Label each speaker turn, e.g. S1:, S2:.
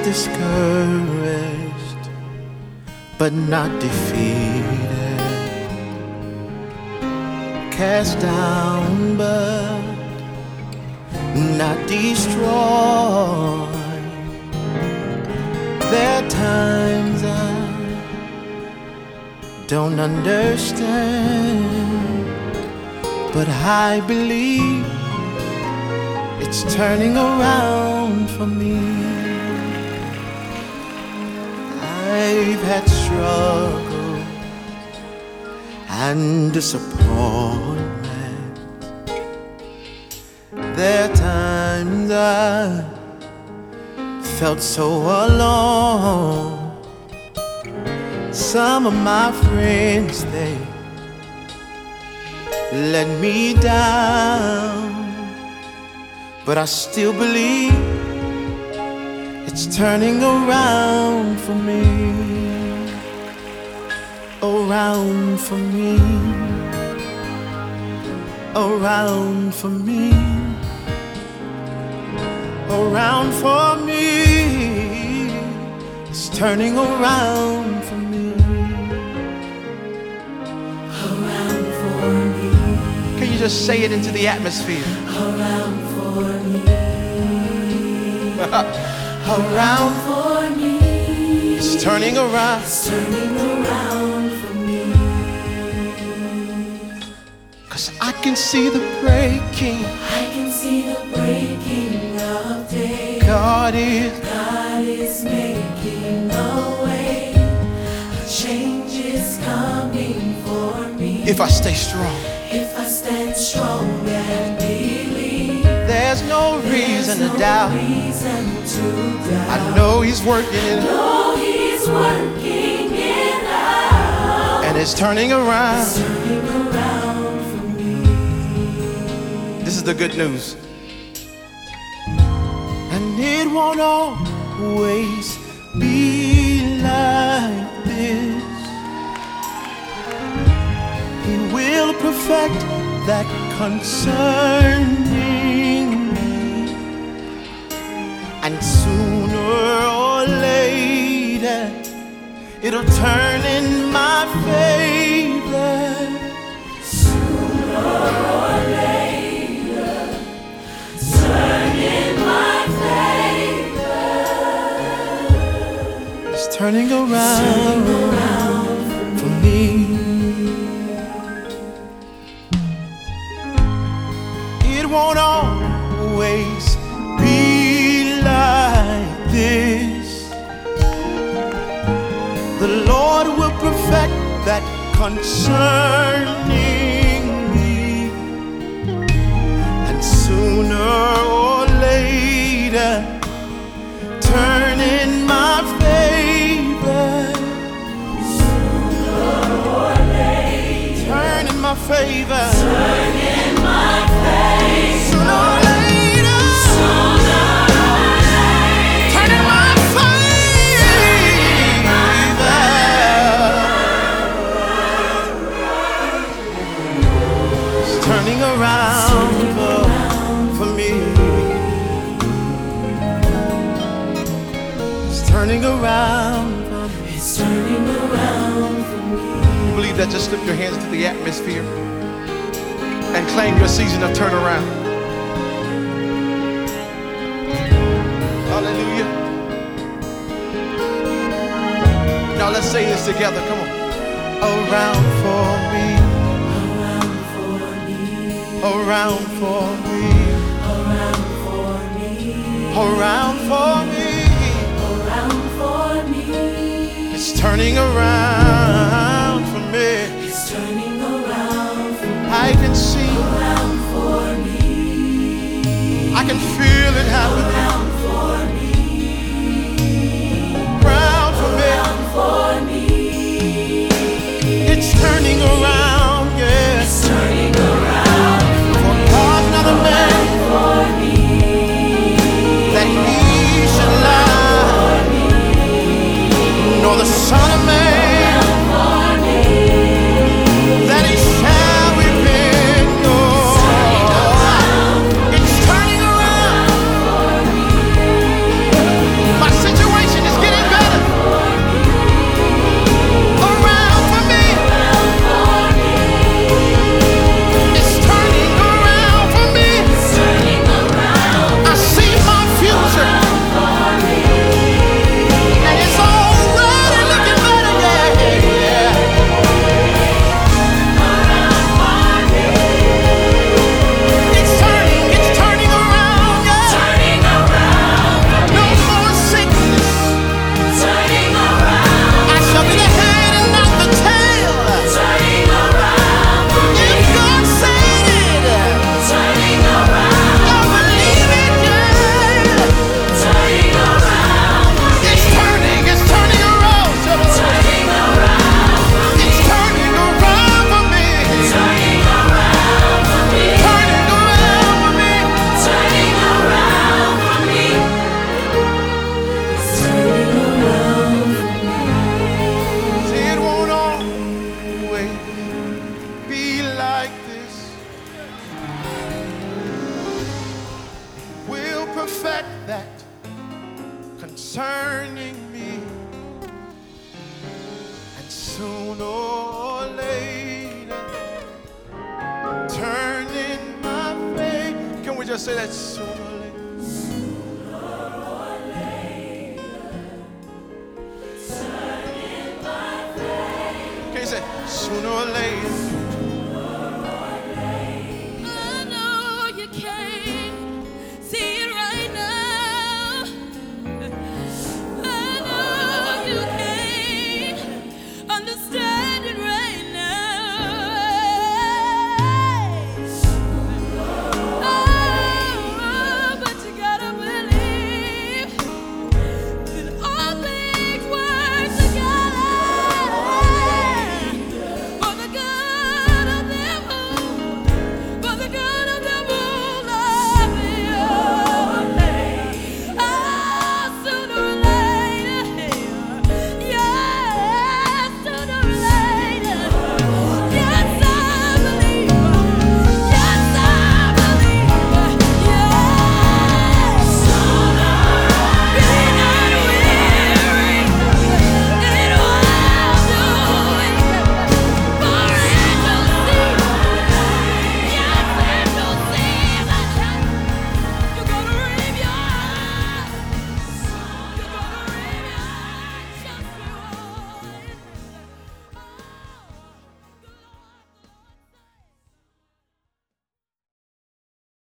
S1: discouraged, but not defeated, cast down, but not destroyed. There are times I don't understand, but I believe it's turning around for me. I've had struggle and disappointment. There are times I felt so alone. Some of my friends, they let me down, but I still believe it's turning around for me. Around for me. Around for me. Around for me. It's turning around for me.
S2: Around for me.
S1: Can you just say it into the atmosphere?
S2: Around for me.
S1: Around
S2: for me.
S1: It's turning around.
S2: It's turning around for me.
S1: 'Cause I can see the breaking.
S2: I can see the breaking of day.
S1: God is
S2: making a way. A change is coming for me.
S1: if I stay strong.
S2: If I stand strong and believe,
S1: There's no reason to doubt. I know He's working it,
S2: He's working it out.
S1: and it's turning around.
S2: It's turning around for me.
S1: This is the good news. And it won't always be like this. He will perfect that concerning me, and sooner or later it'll turn in my favor.
S2: Sooner or later, turn in my favor.
S1: It's turning around for me. It won't always be like this. The Lord will perfect that concerning me, and sooner or later turn in my favor.
S2: Sooner or later,
S1: Turn in my favor.
S2: turn in my favor.
S1: Sooner or later.
S2: Sooner or later,
S1: Turn in my favor. It's turning around for me. It's turning around for me.
S2: it's turning around for me.
S1: You believe that? Just lift your hands to the atmosphere and claim your season of turnaround. Hallelujah. Now let's say this together. Come on. Around for me.
S2: Around for me.
S1: Around for me.
S2: Around for me.
S1: Around for me.
S2: Around for me.
S1: It's turning around for me.
S2: It's turning around for me.
S1: I can see.
S2: Around for me.
S1: I can feel it happening.
S2: Around for me.
S1: Around for me.
S2: Around for me.
S1: It's turning around, yes.
S2: It's turning around
S1: For God's not a man
S2: for me.
S1: that He should lie, nor the Son of Man
S2: For me.
S1: that He shall repent. No, that concerning me, and sooner or later turn in my faith. Can we just say that? Sooner or later. Can you say sooner or later?